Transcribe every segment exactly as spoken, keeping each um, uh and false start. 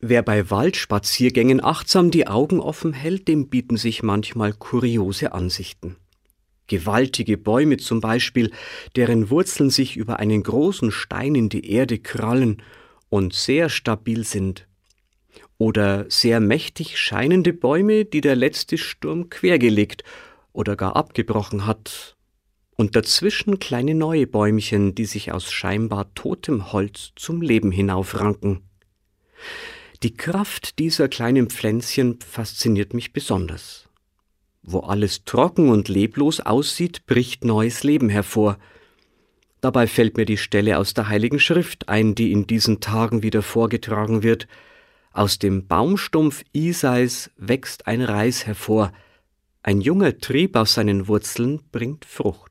Wer bei Waldspaziergängen achtsam die Augen offen hält, dem bieten sich manchmal kuriose Ansichten. Gewaltige Bäume zum Beispiel, deren Wurzeln sich über einen großen Stein in die Erde krallen und sehr stabil sind. Oder sehr mächtig scheinende Bäume, die der letzte Sturm quergelegt oder gar abgebrochen hat. Und dazwischen kleine neue Bäumchen, die sich aus scheinbar totem Holz zum Leben hinaufranken. Die Kraft dieser kleinen Pflänzchen fasziniert mich besonders. Wo alles trocken und leblos aussieht, bricht neues Leben hervor. Dabei fällt mir die Stelle aus der Heiligen Schrift ein, die in diesen Tagen wieder vorgetragen wird. Aus dem Baumstumpf Isais wächst ein Reis hervor. Ein junger Trieb aus seinen Wurzeln bringt Frucht.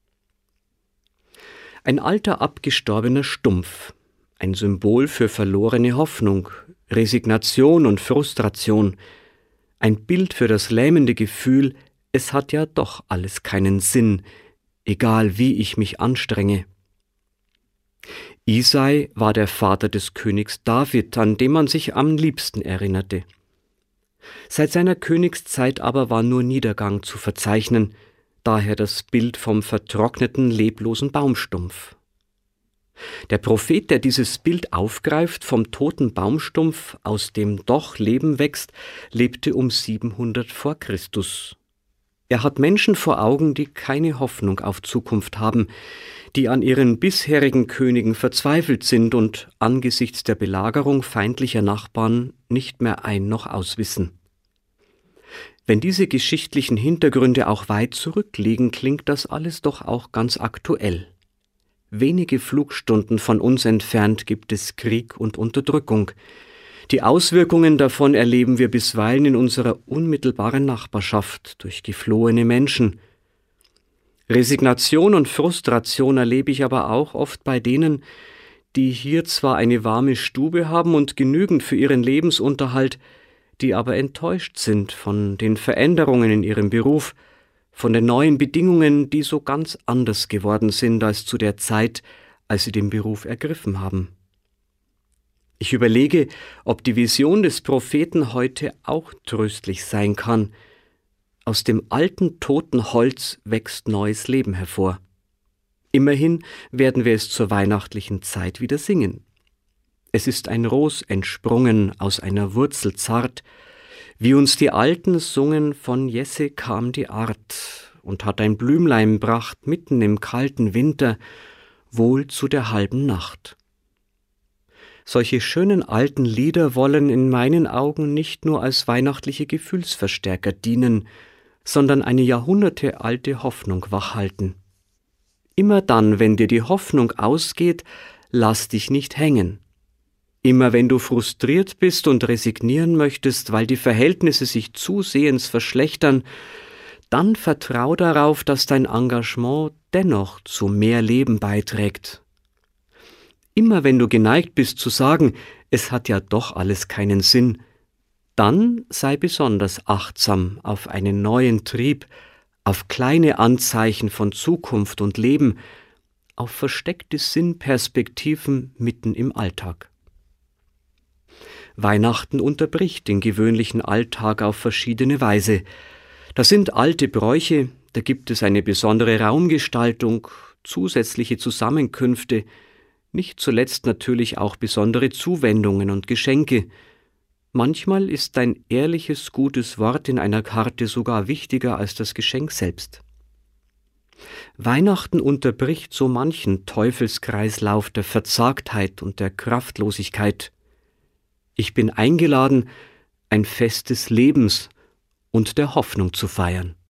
Ein alter abgestorbener Stumpf, ein Symbol für verlorene Hoffnung, Resignation und Frustration, ein Bild für das lähmende Gefühl, es hat ja doch alles keinen Sinn, egal wie ich mich anstrenge. Isai war der Vater des Königs David, an den man sich am liebsten erinnerte. Seit seiner Königszeit aber war nur Niedergang zu verzeichnen, daher das Bild vom vertrockneten, leblosen Baumstumpf. Der Prophet, der dieses Bild aufgreift, vom toten Baumstumpf, aus dem doch Leben wächst, lebte um siebenhundert vor Christus. Er hat Menschen vor Augen, die keine Hoffnung auf Zukunft haben, die an ihren bisherigen Königen verzweifelt sind und angesichts der Belagerung feindlicher Nachbarn nicht mehr ein noch auswissen. Wenn diese geschichtlichen Hintergründe auch weit zurückliegen, klingt das alles doch auch ganz aktuell. Wenige Flugstunden von uns entfernt gibt es Krieg und Unterdrückung. Die Auswirkungen davon erleben wir bisweilen in unserer unmittelbaren Nachbarschaft durch geflohene Menschen. Resignation und Frustration erlebe ich aber auch oft bei denen, die hier zwar eine warme Stube haben und genügend für ihren Lebensunterhalt, die aber enttäuscht sind von den Veränderungen in ihrem Beruf, von den neuen Bedingungen, die so ganz anders geworden sind als zu der Zeit, als sie den Beruf ergriffen haben. Ich überlege, ob die Vision des Propheten heute auch tröstlich sein kann. Aus dem alten, toten Holz wächst neues Leben hervor. Immerhin werden wir es zur weihnachtlichen Zeit wieder singen. Es ist ein Ros entsprungen aus einer Wurzel zart, wie uns die Alten sungen, von Jesse kam die Art und hat ein Blümlein bracht mitten im kalten Winter, wohl zu der halben Nacht. Solche schönen alten Lieder wollen in meinen Augen nicht nur als weihnachtliche Gefühlsverstärker dienen, sondern eine jahrhundertealte Hoffnung wachhalten. Immer dann, wenn dir die Hoffnung ausgeht, lass dich nicht hängen. Immer wenn du frustriert bist und resignieren möchtest, weil die Verhältnisse sich zusehends verschlechtern, dann vertrau darauf, dass dein Engagement dennoch zu mehr Leben beiträgt. Immer wenn du geneigt bist zu sagen, es hat ja doch alles keinen Sinn, dann sei besonders achtsam auf einen neuen Trieb, auf kleine Anzeichen von Zukunft und Leben, auf versteckte Sinnperspektiven mitten im Alltag. Weihnachten unterbricht den gewöhnlichen Alltag auf verschiedene Weise. Da sind alte Bräuche, da gibt es eine besondere Raumgestaltung, zusätzliche Zusammenkünfte, nicht zuletzt natürlich auch besondere Zuwendungen und Geschenke. Manchmal ist ein ehrliches, gutes Wort in einer Karte sogar wichtiger als das Geschenk selbst. Weihnachten unterbricht so manchen Teufelskreislauf der Verzagtheit und der Kraftlosigkeit. Ich bin eingeladen, ein Fest des Lebens und der Hoffnung zu feiern.